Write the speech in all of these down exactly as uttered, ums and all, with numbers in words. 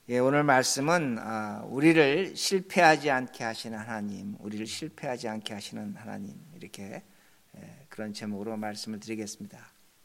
예, 오늘 말씀은 우리를 실패하지 않게 하시는 하나님, 우리를 실패하지 않게 하시는 하나님, 이렇게 그런 제목으로 말씀을 드리겠습니다.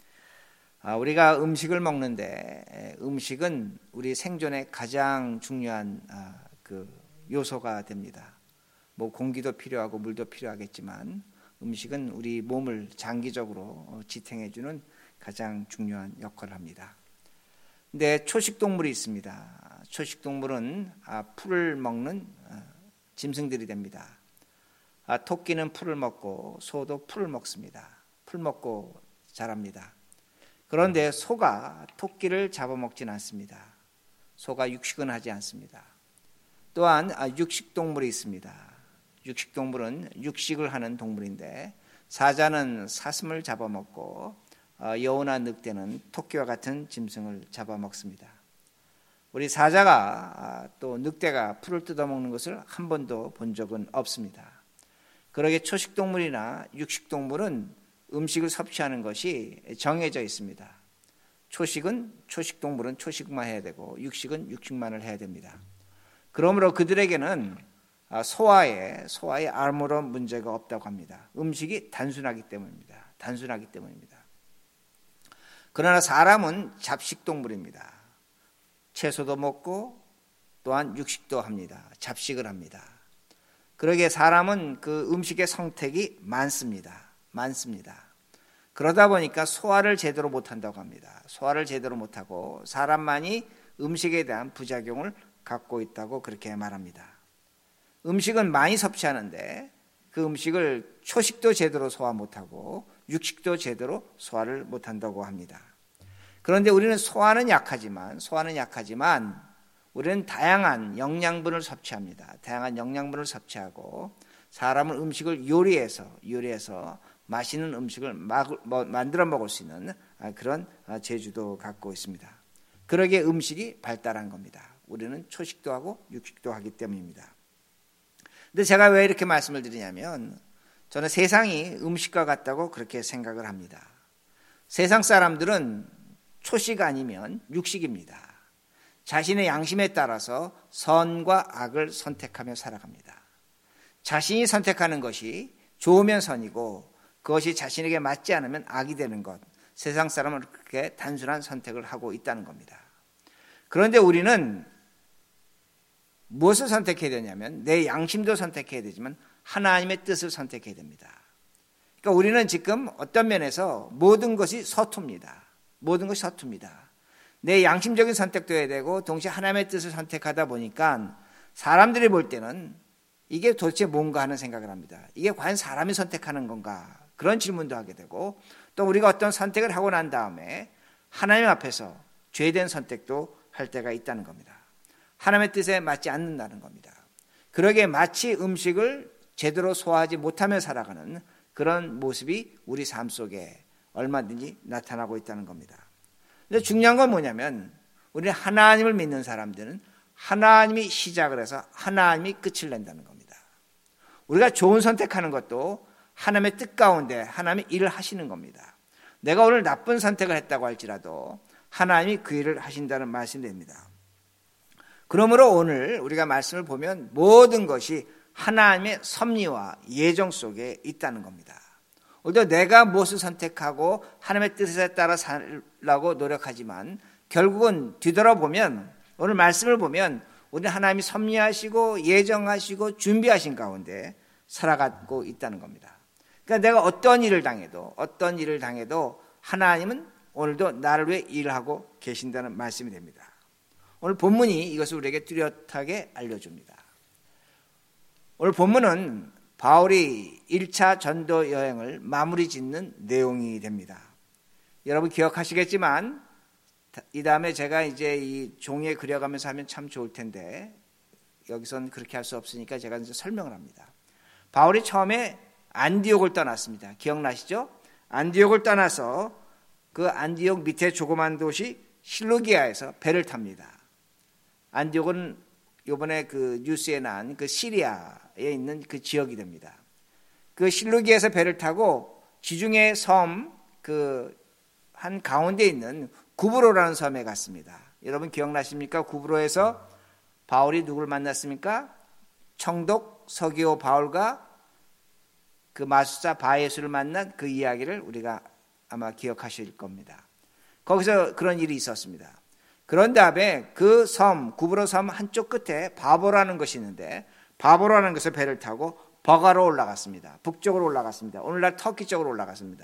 우리가 음식을 먹는데 음식은 우리 생존에 가장 중요한 그 요소가 됩니다. 뭐 공기도 필요하고 물도 필요하겠지만 음식은 우리 몸을 장기적으로 지탱해주는 가장 중요한 역할을 합니다. 근데 초식동물이 있습니다. 초식동물은 풀을 먹는 짐승들이 됩니다. 토끼는 풀을 먹고 소도 풀을 먹습니다. 풀 먹고 자랍니다. 그런데 소가 토끼를 잡아먹진 않습니다. 소가 육식은 하지 않습니다. 또한 육식동물이 있습니다. 육식동물은 육식을 하는 동물인데 사자는 사슴을 잡아먹고 여우나 늑대는 토끼와 같은 짐승을 잡아먹습니다. 우리 사자가 또 늑대가 풀을 뜯어먹는 것을 한 번도 본 적은 없습니다. 그러게 초식동물이나 육식동물은 음식을 섭취하는 것이 정해져 있습니다. 초식은 초식동물은 초식만 해야 되고 육식은 육식만을 해야 됩니다. 그러므로 그들에게는 소화에 소화에 아무런 문제가 없다고 합니다. 음식이 단순하기 때문입니다. 단순하기 때문입니다. 그러나 사람은 잡식동물입니다. 채소도 먹고 또한 육식도 합니다. 잡식을 합니다. 그러기에 사람은 그 음식의 선택이 많습니다. 많습니다. 그러다 보니까 소화를 제대로 못한다고 합니다. 소화를 제대로 못하고 사람만이 음식에 대한 부작용을 갖고 있다고 그렇게 말합니다. 음식은 많이 섭취하는데 그 음식을 초식도 제대로 소화 못하고 육식도 제대로 소화를 못한다고 합니다. 그런데 우리는 소화는 약하지만 소화는 약하지만 우리는 다양한 영양분을 섭취합니다. 다양한 영양분을 섭취하고 사람은 음식을 요리해서 요리해서 맛있는 음식을 만들어 먹을 수 있는 그런 재주도 갖고 있습니다. 그러기에 음식이 발달한 겁니다. 우리는 초식도 하고 육식도 하기 때문입니다. 근데 제가 왜 이렇게 말씀을 드리냐면 저는 세상이 음식과 같다고 그렇게 생각을 합니다. 세상 사람들은 초식 아니면 육식입니다. 자신의 양심에 따라서 선과 악을 선택하며 살아갑니다. 자신이 선택하는 것이 좋으면 선이고 그것이 자신에게 맞지 않으면 악이 되는 것, 세상 사람은 그렇게 단순한 선택을 하고 있다는 겁니다. 그런데 우리는 무엇을 선택해야 되냐면 내 양심도 선택해야 되지만 하나님의 뜻을 선택해야 됩니다. 그러니까 우리는 지금 어떤 면에서 모든 것이 서투입니다. 모든 것이 서투입니다. 내 양심적인 선택도 해야 되고 동시에 하나님의 뜻을 선택하다 보니까 사람들이 볼 때는 이게 도대체 뭔가 하는 생각을 합니다. 이게 과연 사람이 선택하는 건가? 그런 질문도 하게 되고 또 우리가 어떤 선택을 하고 난 다음에 하나님 앞에서 죄된 선택도 할 때가 있다는 겁니다. 하나님의 뜻에 맞지 않는다는 겁니다. 그러기에 마치 음식을 제대로 소화하지 못하며 살아가는 그런 모습이 우리 삶 속에 얼마든지 나타나고 있다는 겁니다. 근데 중요한 건 뭐냐면 우리는 하나님을 믿는 사람들은 하나님이 시작을 해서 하나님이 끝을 낸다는 겁니다. 우리가 좋은 선택하는 것도 하나님의 뜻 가운데 하나님이 일을 하시는 겁니다. 내가 오늘 나쁜 선택을 했다고 할지라도 하나님이 그 일을 하신다는 말씀이 됩니다. 그러므로 오늘 우리가 말씀을 보면 모든 것이 하나님의 섭리와 예정 속에 있다는 겁니다. 오히려 내가 무엇을 선택하고 하나님의 뜻에 따라 살라고 노력하지만 결국은 뒤돌아보면 오늘 말씀을 보면 우리는 하나님이 섭리하시고 예정하시고 준비하신 가운데 살아가고 있다는 겁니다. 그러니까 내가 어떤 일을 당해도 어떤 일을 당해도 하나님은 오늘도 나를 위해 일하고 계신다는 말씀이 됩니다. 오늘 본문이 이것을 우리에게 뚜렷하게 알려줍니다. 오늘 본문은 바울이 일 차 전도 여행을 마무리 짓는 내용이 됩니다. 여러분 기억하시겠지만 이 다음에 제가 이제 이 종이에 그려가면서 하면 참 좋을 텐데 여기선 그렇게 할 수 없으니까 제가 이제 설명을 합니다. 바울이 처음에 안디옥을 떠났습니다. 기억나시죠? 안디옥을 떠나서 그 안디옥 밑에 조그만 도시 실루기아에서 배를 탑니다. 안디옥은 이번에 그 뉴스에 난 그 시리아에 있는 그 지역이 됩니다. 그 실루기에서 배를 타고 지중해 섬 그 한 가운데 있는 구브로라는 섬에 갔습니다. 여러분 기억나십니까? 구브로에서 바울이 누구를 만났습니까? 청독 서기오 바울과 그 마술사 바예수를 만난 그 이야기를 우리가 아마 기억하실 겁니다. 거기서 그런 일이 있었습니다. 그런 다음에 그 섬, 구브로 섬 한쪽 끝에 바보라는 것이 있는데 바보라는 것을 배를 타고 버가로 올라갔습니다. 북쪽으로 올라갔습니다. 오늘날 터키 쪽으로 올라갔습니다.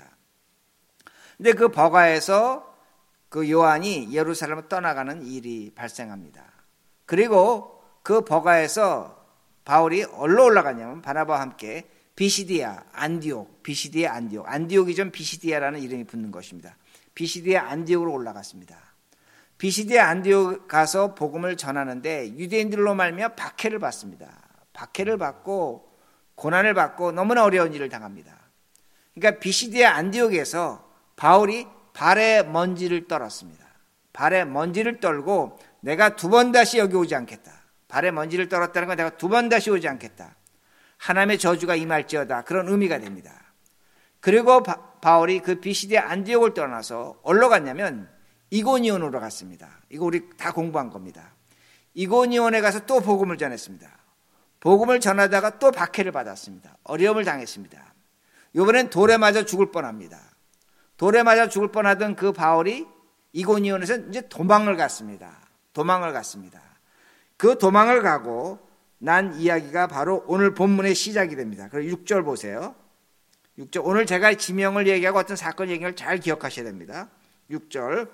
근데 그 버가에서 그 요한이 예루살렘을 떠나가는 일이 발생합니다. 그리고 그 버가에서 바울이 어디로 올라가냐면 바나바와 함께 비시디아, 안디옥, 비시디아, 안디옥, 안디옥이 좀 비시디아라는 이름이 붙는 것입니다. 비시디아, 안디옥으로 올라갔습니다. 비시디아, 안디옥 가서 복음을 전하는데 유대인들로 말미암아 박해를 받습니다. 박해를 받고 고난을 받고 너무나 어려운 일을 당합니다. 그러니까 비시디아, 안디옥에서 바울이 발에 먼지를 떨었습니다. 발에 먼지를 떨고 내가 두 번 다시 여기 오지 않겠다. 발에 먼지를 떨었다는 건 내가 두 번 다시 오지 않겠다. 하나님의 저주가 임할지어다. 그런 의미가 됩니다. 그리고 바, 바울이 그 비시디아 안디옥을 떠나서 어디로 갔냐면 이고니온으로 갔습니다. 이거 우리 다 공부한 겁니다. 이고니온에 가서 또 복음을 전했습니다. 복음을 전하다가 또 박해를 받았습니다. 어려움을 당했습니다. 이번엔 돌에 맞아 죽을 뻔합니다. 돌에 맞아 죽을 뻔하던 그 바울이 이고니온에서 이제 도망을 갔습니다. 도망을 갔습니다. 그 도망을 가고 난 이야기가 바로 오늘 본문의 시작이 됩니다. 그리고 육 절 보세요. 육 절 오늘 제가 지명을 얘기하고 어떤 사건 얘기를 잘 기억하셔야 됩니다. 육 절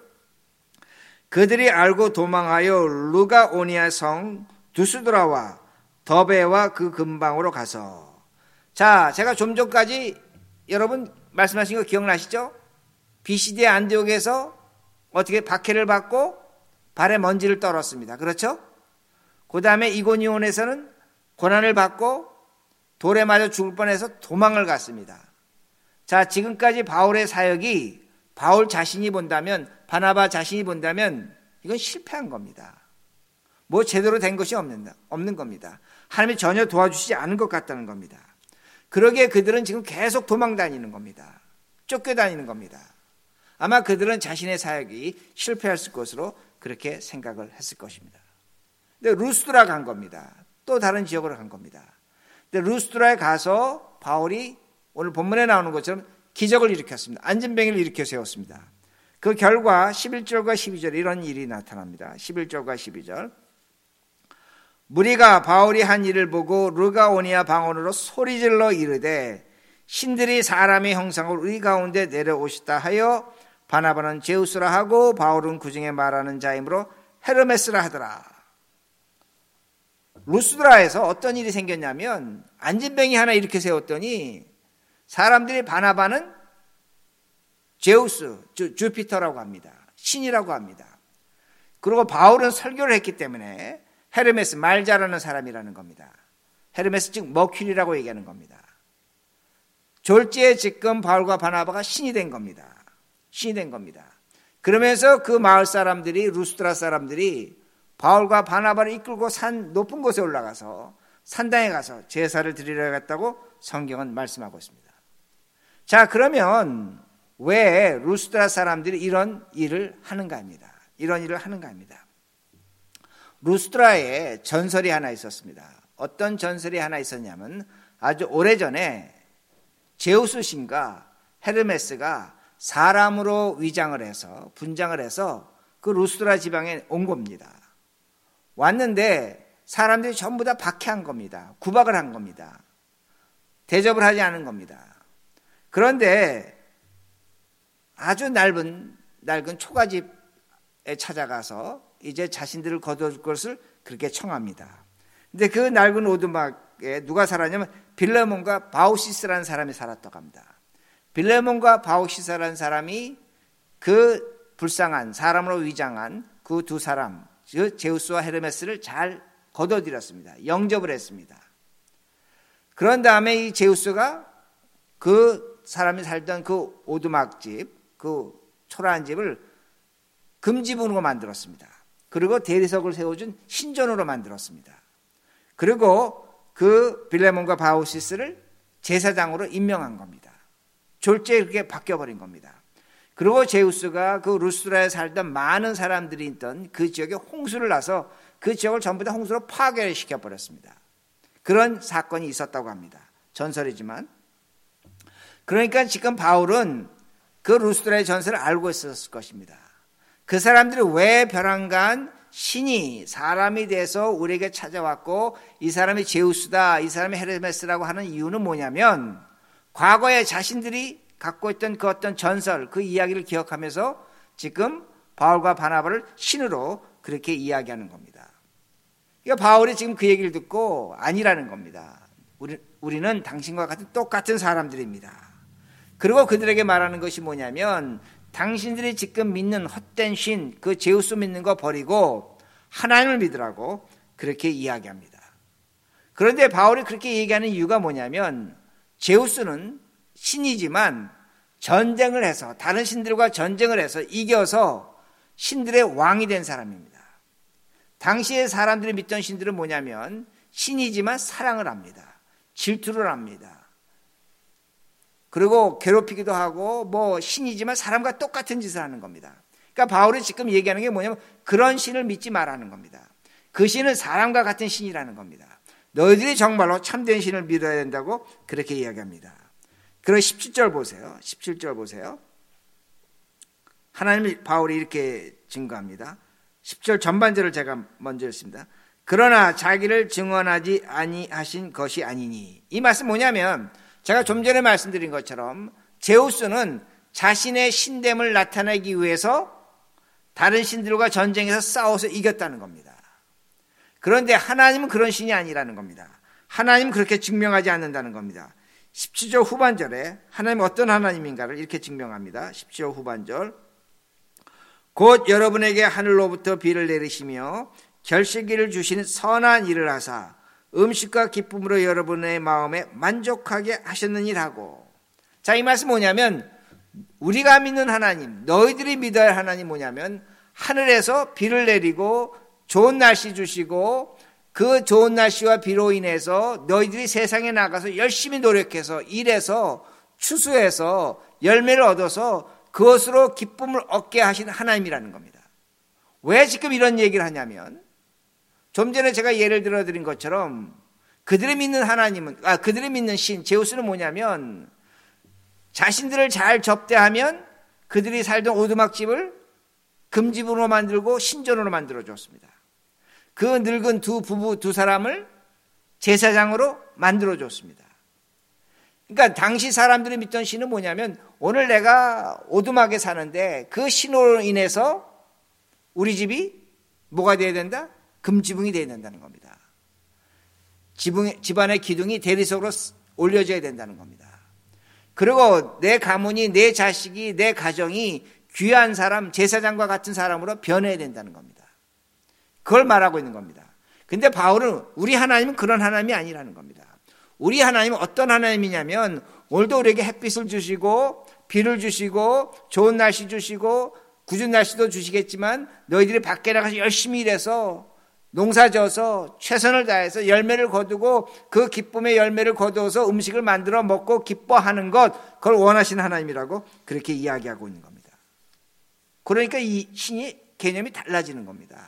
그들이 알고 도망하여 루가오니아 성 두스드라와 더베와 그 근방으로 가서 자 제가 좀 전까지 여러분 말씀하신 거 기억나시죠? 비시디아 안디옥에서 어떻게 박해를 받고 발에 먼지를 떨었습니다. 그렇죠? 그 다음에 이고니온에서는 고난을 받고 돌에 맞아 죽을 뻔해서 도망을 갔습니다. 자, 지금까지 바울의 사역이 바울 자신이 본다면, 바나바 자신이 본다면 이건 실패한 겁니다. 뭐 제대로 된 것이 없는, 없는 겁니다. 하나님이 전혀 도와주시지 않은 것 같다는 겁니다. 그러기에 그들은 지금 계속 도망 다니는 겁니다. 쫓겨다니는 겁니다. 아마 그들은 자신의 사역이 실패했을 것으로 그렇게 생각을 했을 것입니다. 근데 루스드라 간 겁니다. 또 다른 지역으로 간 겁니다. 근데 루스드라에 가서 바울이 오늘 본문에 나오는 것처럼 기적을 일으켰습니다. 안진병을 일으켜 세웠습니다. 그 결과 십일 절과 십이 절에 이런 일이 나타납니다. 십일 절과 십이 절 무리가 바울이 한 일을 보고 루가오니아 방언으로 소리질러 이르되 신들이 사람의 형상으로 우리 가운데 내려오시다 하여 바나바는 제우스라 하고 바울은 그중에 말하는 자이므로 헤르메스라 하더라. 루스드라에서 어떤 일이 생겼냐면 안진뱅이 하나 이렇게 세웠더니 사람들이 바나바는 제우스, 주, 주피터라고 합니다. 신이라고 합니다. 그리고 바울은 설교를 했기 때문에 헤르메스, 말 잘하는 사람이라는 겁니다. 헤르메스 즉 머큐리라고 얘기하는 겁니다. 졸지에 지금 바울과 바나바가 신이 된 겁니다. 신이 된 겁니다. 그러면서 그 마을 사람들이 루스드라 사람들이 바울과 바나바를 이끌고 산 높은 곳에 올라가서 산당에 가서 제사를 드리려겠다고 성경은 말씀하고 있습니다. 자, 그러면 왜 루스드라 사람들이 이런 일을 하는가 합니다. 이런 일을 하는가 합니다. 루스드라에 전설이 하나 있었습니다. 어떤 전설이 하나 있었냐면 아주 오래전에 제우스 신과 헤르메스가 사람으로 위장을 해서 분장을 해서 그 루스드라 지방에 온 겁니다. 왔는데 사람들이 전부 다 박해한 겁니다. 구박을 한 겁니다. 대접을 하지 않은 겁니다. 그런데 아주 넓은 낡은 초가집에 찾아가서 이제 자신들을 거둬줄 것을 그렇게 청합니다. 근데 그 낡은 오두막에 누가 살았냐면 빌레몬과 바우시스라는 사람이 살았다고 합니다. 빌레몬과 바우시스라는 사람이 그 불쌍한 사람으로 위장한 그 두 사람, 즉 제우스와 헤르메스를 잘 거둬들였습니다. 영접을 했습니다. 그런 다음에 이 제우스가 그 사람이 살던 그 오두막집, 그 초라한 집을 금지문으로 만들었습니다. 그리고 대리석을 세워준 신전으로 만들었습니다. 그리고 그 빌레몬과 바우시스를 제사장으로 임명한 겁니다. 졸지에 그렇게 바뀌어버린 겁니다. 그리고 제우스가 그 루스드라에 살던 많은 사람들이 있던 그 지역에 홍수를 나서 그 지역을 전부 다 홍수로 파괴시켜 버렸습니다. 그런 사건이 있었다고 합니다. 전설이지만. 그러니까 지금 바울은 그 루스드라의 전설을 알고 있었을 것입니다. 그 사람들이 왜 벼랑간 신이 사람이 돼서 우리에게 찾아왔고 이 사람이 제우스다, 이 사람이 헤르메스라고 하는 이유는 뭐냐면 과거에 자신들이 갖고 있던 그 어떤 전설, 그 이야기를 기억하면서 지금 바울과 바나바를 신으로 그렇게 이야기하는 겁니다. 그러니까 바울이 지금 그 얘기를 듣고 아니라는 겁니다. 우리, 우리는 당신과 같은 똑같은 사람들입니다. 그리고 그들에게 말하는 것이 뭐냐면 당신들이 지금 믿는 헛된 신, 그 제우스 믿는 거 버리고 하나님을 믿으라고 그렇게 이야기합니다. 그런데 바울이 그렇게 얘기하는 이유가 뭐냐면 제우스는 신이지만 전쟁을 해서 다른 신들과 전쟁을 해서 이겨서 신들의 왕이 된 사람입니다. 당시에 사람들이 믿던 신들은 뭐냐면 신이지만 사랑을 합니다. 질투를 합니다. 그리고 괴롭히기도 하고 뭐 신이지만 사람과 똑같은 짓을 하는 겁니다. 그러니까 바울이 지금 얘기하는 게 뭐냐면 그런 신을 믿지 말라는 겁니다. 그 신은 사람과 같은 신이라는 겁니다. 너희들이 정말로 참된 신을 믿어야 된다고 그렇게 이야기합니다. 그리고 십칠 절 보세요. 십칠 절 보세요. 하나님이 바울이 이렇게 증거합니다. 십 절 전반절을 제가 먼저 읽습니다. 그러나 자기를 증언하지 아니하신 것이 아니니. 이 말씀 뭐냐면 제가 좀 전에 말씀드린 것처럼 제우스는 자신의 신됨을 나타내기 위해서 다른 신들과 전쟁에서 싸워서 이겼다는 겁니다. 그런데 하나님은 그런 신이 아니라는 겁니다. 하나님은 그렇게 증명하지 않는다는 겁니다. 십칠 절 후반절에 하나님은 어떤 하나님인가를 이렇게 증명합니다. 십칠 절 후반절. 곧 여러분에게 하늘로부터 비를 내리시며 결실기를 주신 선한 일을 하사 음식과 기쁨으로 여러분의 마음에 만족하게 하셨느니라고. 자, 이 말씀 뭐냐면 우리가 믿는 하나님, 너희들이 믿어야 할 하나님 뭐냐면 하늘에서 비를 내리고 좋은 날씨 주시고 그 좋은 날씨와 비로 인해서 너희들이 세상에 나가서 열심히 노력해서 일해서 추수해서 열매를 얻어서 그것으로 기쁨을 얻게 하신 하나님이라는 겁니다. 왜 지금 이런 얘기를 하냐면 좀 전에 제가 예를 들어드린 것처럼 그들이 믿는 하나님은, 아, 그들이 믿는 신, 제우스는 뭐냐면 자신들을 잘 접대하면 그들이 살던 오두막집을 금집으로 만들고 신전으로 만들어줬습니다. 그 늙은 두 부부 두 사람을 제사장으로 만들어줬습니다. 그러니까 당시 사람들이 믿던 신은 뭐냐면 오늘 내가 오두막에 사는데 그 신으로 인해서 우리 집이 뭐가 돼야 된다? 금지붕이 돼야 된다는 겁니다. 지붕, 집안의 기둥이 대리석으로 올려져야 된다는 겁니다. 그리고 내 가문이, 내 자식이, 내 가정이 귀한 사람, 제사장과 같은 사람으로 변해야 된다는 겁니다. 그걸 말하고 있는 겁니다. 근데 바울은 우리 하나님은 그런 하나님이 아니라는 겁니다. 우리 하나님은 어떤 하나님이냐면 오늘도 우리에게 햇빛을 주시고 비를 주시고 좋은 날씨 주시고 궂은 날씨도 주시겠지만 너희들이 밖에 나가서 열심히 일해서 농사져서 최선을 다해서 열매를 거두고 그 기쁨의 열매를 거두어서 음식을 만들어 먹고 기뻐하는 것, 그걸 원하시는 하나님이라고 그렇게 이야기하고 있는 겁니다. 그러니까 이 신이 개념이 달라지는 겁니다.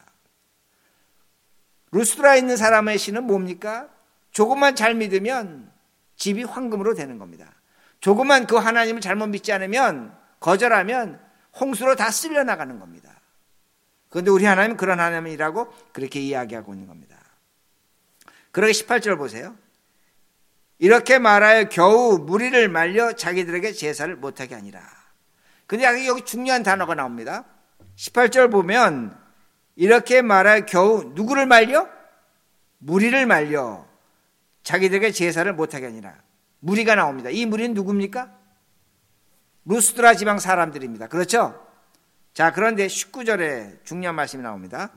루스드라에 있는 사람의 신은 뭡니까? 조금만 잘 믿으면 집이 황금으로 되는 겁니다. 조금만 그 하나님을 잘못 믿지 않으면, 거절하면 홍수로 다 쓸려 나가는 겁니다. 그런데 우리 하나님은 그런 하나님이라고 그렇게 이야기하고 있는 겁니다. 그러게 십팔 절 보세요. 이렇게 말하여 겨우 무리를 말려 자기들에게 제사를 못하게 하니라. 근데 여기 중요한 단어가 나옵니다. 십팔 절 보면 이렇게 말하여 겨우 누구를 말려? 무리를 말려 자기들에게 제사를 못하게 하니라. 무리가 나옵니다. 이 무리는 누굽니까? 루스드라 지방 사람들입니다. 그렇죠? 자, 그런데 십구 절에 중요한 말씀이 나옵니다.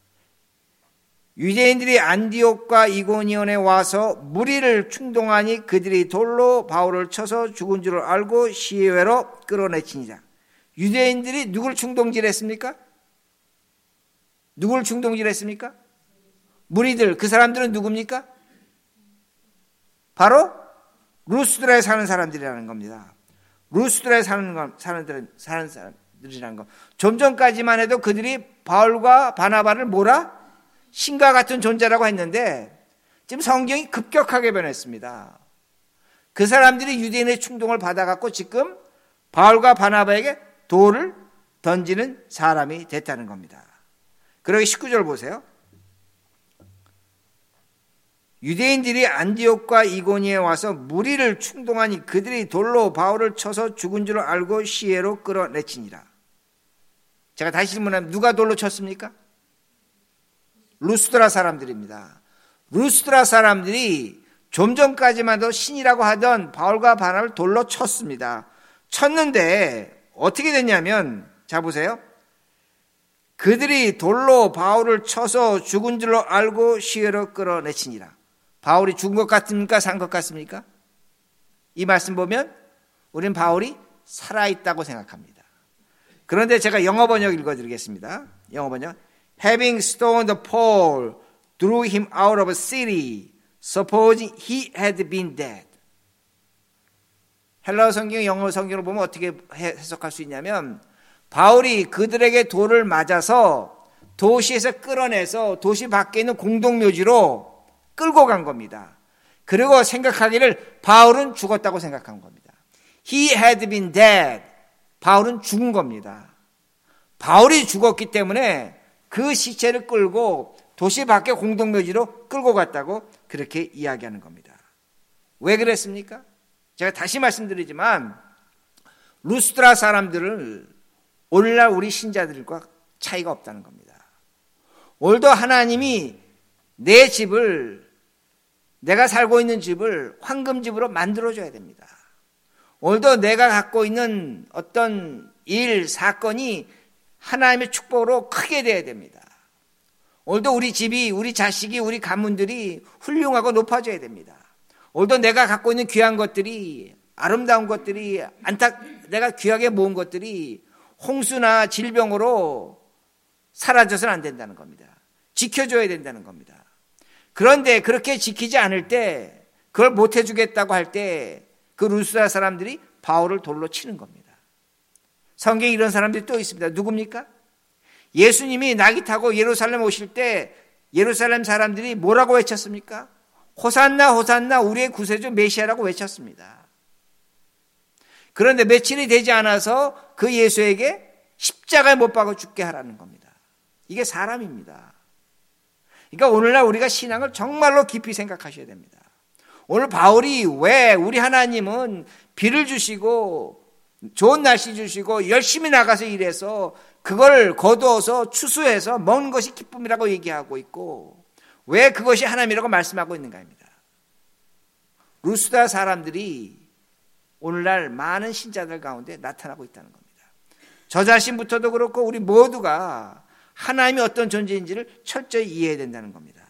유대인들이 안디옥과 이고니온에 와서 무리를 충동하니 그들이 돌로 바울을 쳐서 죽은 줄을 알고 시외로 끌어내치니라. 유대인들이 누구를 충동질했습니까? 누구를 충동질했습니까? 무리들, 그 사람들은 누굽니까? 바로 루스드라에 사는 사람들이라는 겁니다. 루스드라에 사는 건, 사는, 사는 사람들이라는 거. 좀 전까지만 해도 그들이 바울과 바나바를 뭐라? 신과 같은 존재라고 했는데 지금 성경이 급격하게 변했습니다. 그 사람들이 유대인의 충동을 받아갖고 지금 바울과 바나바에게 돌을 던지는 사람이 됐다는 겁니다. 그러기 십구 절 보세요. 유대인들이 안디옥과 이고니에 와서 무리를 충동하니 그들이 돌로 바울을 쳐서 죽은 줄 알고 시외로 끌어내치니라. 제가 다시 질문하면 누가 돌로 쳤습니까? 루스드라 사람들입니다. 루스드라 사람들이 좀 전까지만 해도 신이라고 하던 바울과 바나바를 돌로 쳤습니다. 쳤는데 어떻게 됐냐면, 자 보세요. 그들이 돌로 바울을 쳐서 죽은 줄로 알고 시외로 끌어내치니라. 바울이 죽은 것 같습니까? 산 것 같습니까? 이 말씀 보면 우리는 바울이 살아있다고 생각합니다. 그런데 제가 영어 번역 읽어드리겠습니다. 영어 번역. Having stoned Paul, drew him out of a city, supposing he had been dead. 헬라어 성경, 영어 성경을 보면 어떻게 해석할 수 있냐면, 바울이 그들에게 돌을 맞아서 도시에서 끌어내서 도시 밖에 있는 공동묘지로 끌고 간 겁니다. 그리고 생각하기를 바울은 죽었다고 생각한 겁니다. He had been dead. 바울은 죽은 겁니다. 바울이 죽었기 때문에 그 시체를 끌고 도시 밖에 공동묘지로 끌고 갔다고 그렇게 이야기하는 겁니다. 왜 그랬습니까? 제가 다시 말씀드리지만 루스드라 사람들은 오늘날 우리 신자들과 차이가 없다는 겁니다. 오늘도 하나님이 내 집을, 내가 살고 있는 집을 황금집으로 만들어줘야 됩니다. 오늘도 내가 갖고 있는 어떤 일, 사건이 하나님의 축복으로 크게 돼야 됩니다. 오늘도 우리 집이, 우리 자식이, 우리 가문들이 훌륭하고 높아져야 됩니다. 오늘도 내가 갖고 있는 귀한 것들이, 아름다운 것들이, 안타, 내가 귀하게 모은 것들이 홍수나 질병으로 사라져서는 안 된다는 겁니다. 지켜줘야 된다는 겁니다. 그런데 그렇게 지키지 않을 때, 그걸 못 해주겠다고 할 때 그 루스드라 사람들이 바울을 돌로 치는 겁니다. 성경에 이런 사람들이 또 있습니다. 누굽니까? 예수님이 낙이 타고 예루살렘 오실 때 예루살렘 사람들이 뭐라고 외쳤습니까? 호산나 호산나 우리의 구세주 메시아라고 외쳤습니다. 그런데 며칠이 되지 않아서 그 예수에게 십자가에 못 박아 죽게 하라는 겁니다. 이게 사람입니다. 그러니까 오늘날 우리가 신앙을 정말로 깊이 생각하셔야 됩니다. 오늘 바울이 왜 우리 하나님은 비를 주시고 좋은 날씨 주시고 열심히 나가서 일해서 그걸 거두어서 추수해서 먹는 것이 기쁨이라고 얘기하고 있고 왜 그것이 하나님이라고 말씀하고 있는가입니다. 루스드라 사람들이 오늘날 많은 신자들 가운데 나타나고 있다는 겁니다. 저 자신부터도 그렇고 우리 모두가 하나님이 어떤 존재인지를 철저히 이해해야 된다는 겁니다.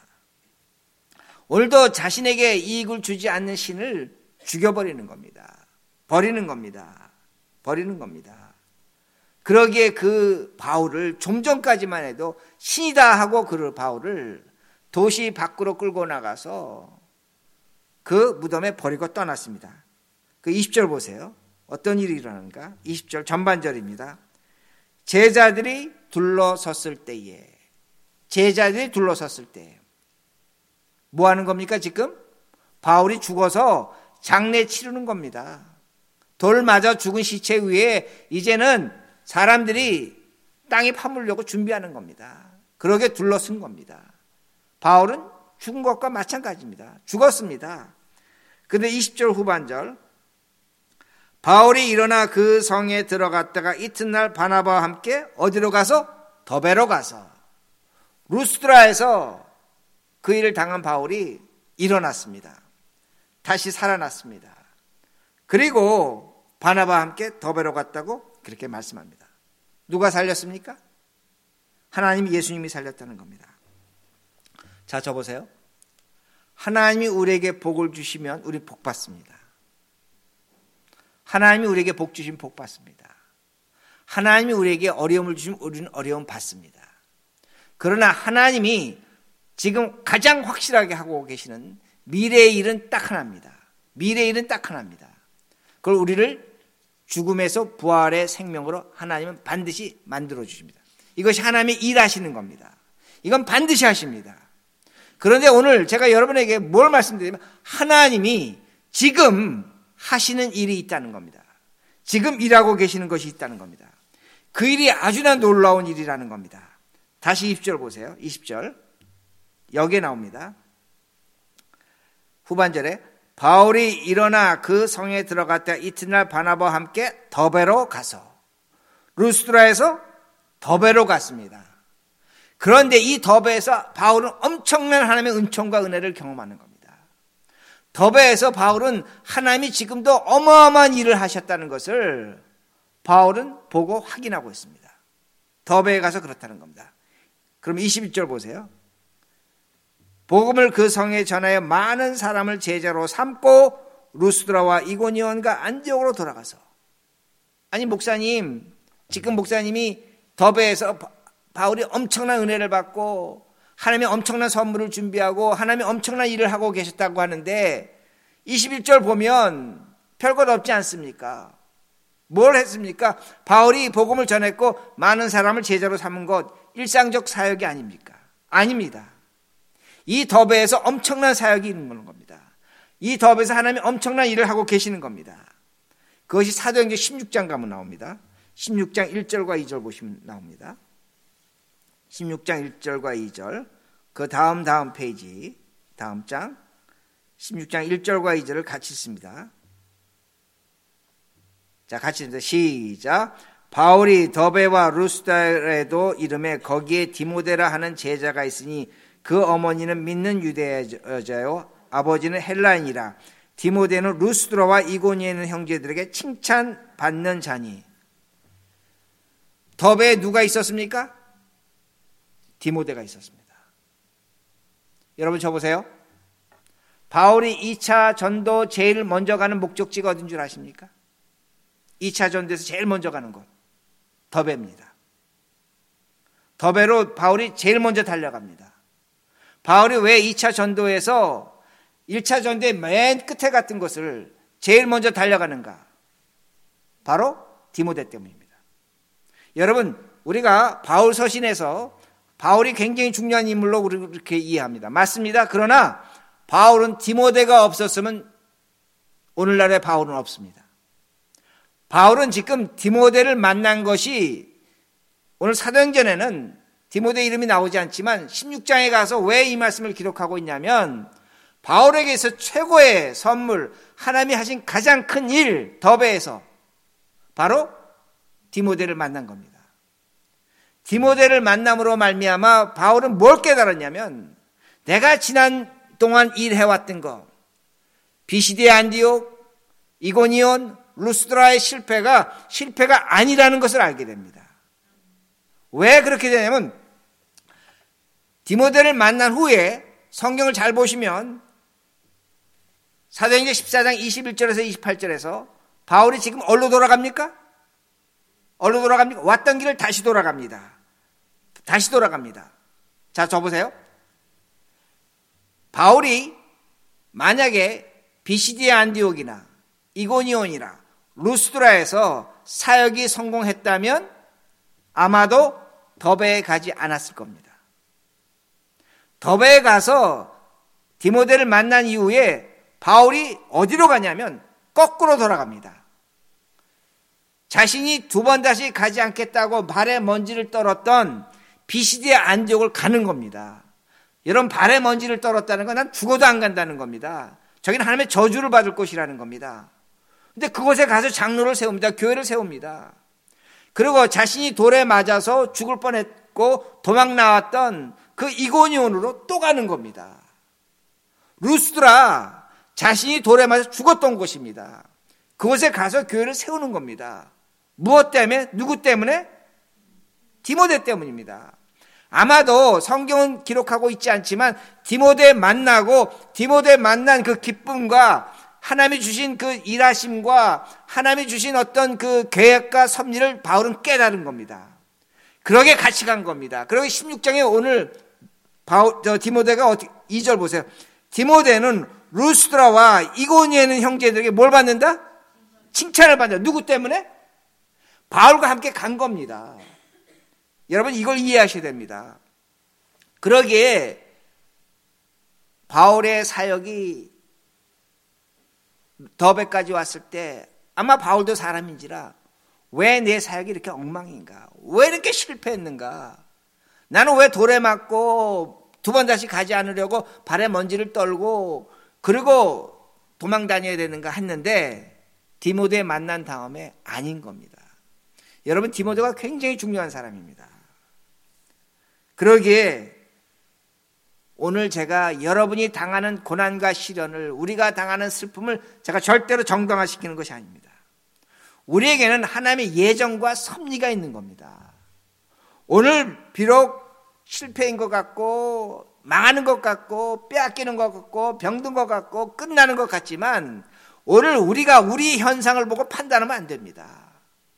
오늘도 자신에게 이익을 주지 않는 신을 죽여버리는 겁니다. 버리는 겁니다. 버리는 겁니다. 그러기에 그 바울을 좀 전까지만 해도 신이다 하고 그 바울을 도시 밖으로 끌고 나가서 그 무덤에 버리고 떠났습니다. 그 이십 절 보세요. 어떤 일이 일어나는가? 이십 절 전반절입니다. 제자들이 둘러섰을 때에 제자들이 둘러섰을 때 뭐 하는 겁니까 지금? 바울이 죽어서 장례 치르는 겁니다. 돌 맞아 죽은 시체 위에 이제는 사람들이 땅에 파묻으려고 준비하는 겁니다. 그러게 둘러쓴 겁니다. 바울은 죽은 것과 마찬가지입니다. 죽었습니다. 그런데 이십 절 후반절 바울이 일어나 그 성에 들어갔다가 이튿날 바나바와 함께 어디로 가서? 더베로 가서 루스드라에서 그 일을 당한 바울이 일어났습니다. 다시 살아났습니다. 그리고 바나바와 함께 더베로 갔다고 그렇게 말씀합니다. 누가 살렸습니까? 하나님이 예수님이 살렸다는 겁니다. 자, 저 보세요. 하나님이 우리에게 복을 주시면 우리 복 받습니다. 하나님이 우리에게 복 주시면 복 받습니다. 하나님이 우리에게 어려움을 주시면 우리는 어려움 받습니다. 그러나 하나님이 지금 가장 확실하게 하고 계시는 미래의 일은 딱 하나입니다. 미래의 일은 딱 하나입니다. 그걸 우리를 죽음에서 부활의 생명으로 하나님은 반드시 만들어 주십니다. 이것이 하나님이 일하시는 겁니다. 이건 반드시 하십니다. 그런데 오늘 제가 여러분에게 뭘 말씀드리면 하나님이 지금 하시는 일이 있다는 겁니다. 지금 일하고 계시는 것이 있다는 겁니다. 그 일이 아주나 놀라운 일이라는 겁니다. 다시 이십 절 보세요. 이십 절 여기에 나옵니다. 후반절에 바울이 일어나 그 성에 들어갔다 이튿날 바나바와 함께 더베로 가서 루스드라에서 더베로 갔습니다. 그런데 이 더베에서 바울은 엄청난 하나님의 은총과 은혜를 경험하는 겁니다. 더베에서 바울은 하나님이 지금도 어마어마한 일을 하셨다는 것을 바울은 보고 확인하고 있습니다. 더베에 가서 그렇다는 겁니다. 그럼 이십일 절 보세요. 복음을 그 성에 전하여 많은 사람을 제자로 삼고 루스드라와 이고니온과 안디옥으로 돌아가서, 아니 목사님, 지금 목사님이 더베에서 바울이 엄청난 은혜를 받고 하나님의 엄청난 선물을 준비하고 하나님의 엄청난 일을 하고 계셨다고 하는데 이십일 절 보면 별것 없지 않습니까? 뭘 했습니까? 바울이 복음을 전했고 많은 사람을 제자로 삼은 것 일상적 사역이 아닙니까? 아닙니다. 이 더베에서 엄청난 사역이 있는 겁니다. 이 더베에서 하나님이 엄청난 일을 하고 계시는 겁니다. 그것이 사도행전 십육 장 가면 나옵니다. 십육 장 일 절과 이 절 보시면 나옵니다. 십육 장 일 절과 이 절, 그 다음 다음 페이지, 다음 장 십육 장 일 절과 이 절을 같이 씁니다. 자, 같이 씁니다. 시작. 바울이 더베와 루스드라에도 이름에 거기에 디모데라 하는 제자가 있으니 그 어머니는 믿는 유대 여자요 아버지는 헬라인이라. 디모데는 루스드라와 이고니에 있는 형제들에게 칭찬받는 자니. 더베에 누가 있었습니까? 디모데가 있었습니다. 여러분 저 보세요. 바울이 이 차 전도 제일 먼저 가는 목적지가 어딘 줄 아십니까? 이 차 전도에서 제일 먼저 가는 곳 더베입니다. 더베로 바울이 제일 먼저 달려갑니다. 바울이 왜 이 차 전도에서 일 차 전도의 맨 끝에 같은 곳을 제일 먼저 달려가는가? 바로 디모데 때문입니다. 여러분, 우리가 바울 서신에서 바울이 굉장히 중요한 인물로 우리 그렇게 이해합니다. 맞습니다. 그러나 바울은 디모데가 없었으면 오늘날의 바울은 없습니다. 바울은 지금 디모데를 만난 것이, 오늘 사도행전에는 디모데 이름이 나오지 않지만 십육 장에 가서 왜 이 말씀을 기록하고 있냐면 바울에게서 최고의 선물, 하나님이 하신 가장 큰 일, 더베에서 바로 디모데를 만난 겁니다. 디모데를 만남으로 말미암아 바울은 뭘 깨달았냐면, 내가 지난 동안 일해왔던 것, 비시디의 안디옥, 이고니온, 루스드라의 실패가 실패가 아니라는 것을 알게 됩니다. 왜 그렇게 되냐면 디모데를 만난 후에 성경을 잘 보시면 사도행전 십사 장 이십일 절에서 이십팔 절에서 바울이 지금 어디로 돌아갑니까? 어디로 돌아갑니까? 왔던 길을 다시 돌아갑니다. 다시 돌아갑니다. 자, 저 보세요. 바울이 만약에 비시디의 안디옥이나 이고니온이나 루스드라에서 사역이 성공했다면 아마도 더베에 가지 않았을 겁니다. 더베에 가서 디모데를 만난 이후에 바울이 어디로 가냐면 거꾸로 돌아갑니다. 자신이 두 번 다시 가지 않겠다고 발에 먼지를 떨었던 비시디의 안디옥을 가는 겁니다. 여러분, 발에 먼지를 떨었다는 건 난 죽어도 안 간다는 겁니다. 저기는 하나님의 저주를 받을 곳이라는 겁니다. 근데 그곳에 가서 장로를 세웁니다. 교회를 세웁니다. 그리고 자신이 돌에 맞아서 죽을 뻔했고 도망 나왔던 그 이고니온으로 또 가는 겁니다. 루스드라, 자신이 돌에 맞아 죽었던 곳입니다. 그곳에 가서 교회를 세우는 겁니다. 무엇 때문에? 누구 때문에? 디모데 때문입니다. 아마도 성경은 기록하고 있지 않지만 디모데 만나고 디모데 만난 그 기쁨과 하나님이 주신 그 일하심과 하나님이 주신 어떤 그 계획과 섭리를 바울은 깨달은 겁니다. 그러게 같이 간 겁니다. 그러게 십육 장에 오늘 바울, 저 디모데가 어떻게, 이 절 보세요. 디모데는 루스드라와 이고니에 있는 형제들에게 뭘 받는다? 칭찬을 받는다. 누구 때문에? 바울과 함께 간 겁니다. 여러분, 이걸 이해하셔야 됩니다. 그러기에 바울의 사역이 더베까지 왔을 때 아마 바울도 사람인지라 왜 내 사역이 이렇게 엉망인가? 왜 이렇게 실패했는가? 나는 왜 돌에 맞고 두 번 다시 가지 않으려고 발에 먼지를 떨고 그리고 도망 다녀야 되는가 했는데 디모데 만난 다음에 아닌 겁니다. 여러분, 디모데가 굉장히 중요한 사람입니다. 그러기에 오늘 제가 여러분이 당하는 고난과 시련을, 우리가 당하는 슬픔을 제가 절대로 정당화시키는 것이 아닙니다. 우리에게는 하나님의 예정과 섭리가 있는 겁니다. 오늘 비록 실패인 것 같고 망하는 것 같고 빼앗기는 것 같고 병든 것 같고 끝나는 것 같지만 오늘 우리가 우리 현상을 보고 판단하면 안 됩니다.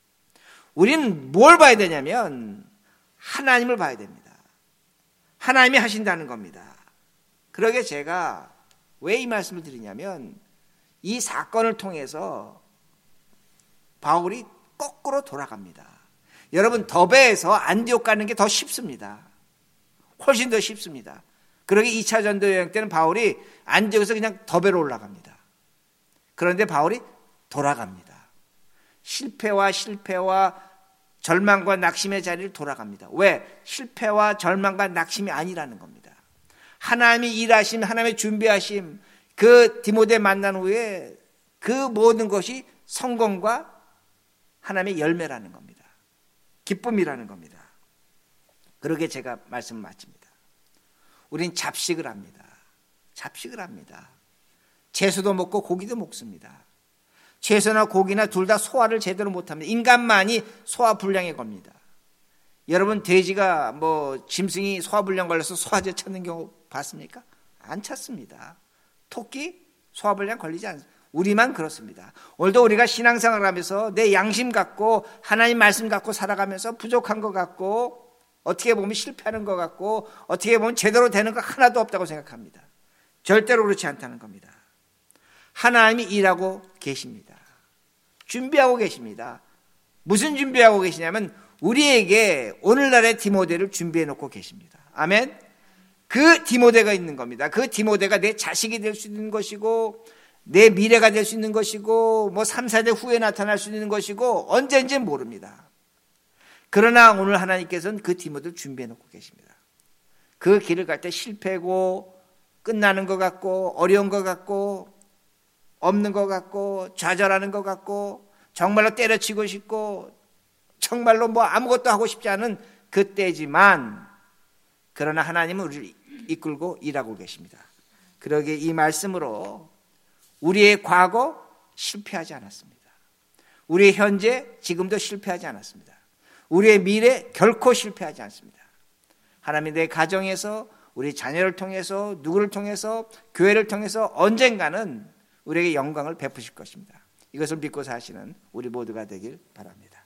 우리는 뭘 봐야 되냐면 하나님을 봐야 됩니다. 하나님이 하신다는 겁니다. 그러게 제가 왜 이 말씀을 드리냐면 이 사건을 통해서 바울이 거꾸로 돌아갑니다. 여러분, 더베에서 안디옥 가는 게 더 쉽습니다. 훨씬 더 쉽습니다. 그러게 이 차 전도 여행 때는 바울이 안디옥에서 그냥 더베로 올라갑니다. 그런데 바울이 돌아갑니다. 실패와 실패와 절망과 낙심의 자리를 돌아갑니다. 왜? 실패와 절망과 낙심이 아니라는 겁니다. 하나님이 일하심, 하나님의 준비하심, 그 디모데 만난 후에 그 모든 것이 성공과 하나님의 열매라는 겁니다. 기쁨이라는 겁니다. 그러게 제가 말씀을 마칩니다. 우린 잡식을 합니다. 잡식을 합니다. 채소도 먹고 고기도 먹습니다. 채소나 고기나 둘 다 소화를 제대로 못합니다. 인간만이 소화불량에 겁니다. 여러분, 돼지가 뭐 짐승이 소화불량 걸려서 소화제 찾는 경우 봤습니까? 안 찾습니다. 토끼 소화불량 걸리지 않습니다. 우리만 그렇습니다. 오늘도 우리가 신앙생활을 하면서 내 양심 갖고 하나님 말씀 갖고 살아가면서 부족한 것 같고 어떻게 보면 실패하는 것 같고 어떻게 보면 제대로 되는 거 하나도 없다고 생각합니다. 절대로 그렇지 않다는 겁니다. 하나님이 일하고 계십니다. 준비하고 계십니다. 무슨 준비하고 계시냐면 우리에게 오늘날의 디모데를 준비해 놓고 계십니다. 아멘. 그 디모데가 있는 겁니다. 그 디모데가 내 자식이 될 수 있는 것이고 내 미래가 될 수 있는 것이고 뭐 삼, 사 대 후에 나타날 수 있는 것이고 언제인지는 모릅니다. 그러나 오늘 하나님께서는 그 디모데를 준비해 놓고 계십니다. 그 길을 갈 때 실패고 끝나는 것 같고 어려운 것 같고 없는 것 같고 좌절하는 것 같고 정말로 때려치고 싶고 정말로 뭐 아무것도 하고 싶지 않은 그때지만 그러나 하나님은 우리를 이끌고 일하고 계십니다. 그러기에 이 말씀으로 우리의 과거 실패하지 않았습니다. 우리의 현재 지금도 실패하지 않았습니다. 우리의 미래 결코 실패하지 않습니다. 하나님이 내 가정에서 우리 자녀를 통해서 누구를 통해서 교회를 통해서 언젠가는 우리에게 영광을 베푸실 것입니다. 이것을 믿고 사시는 우리 모두가 되길 바랍니다.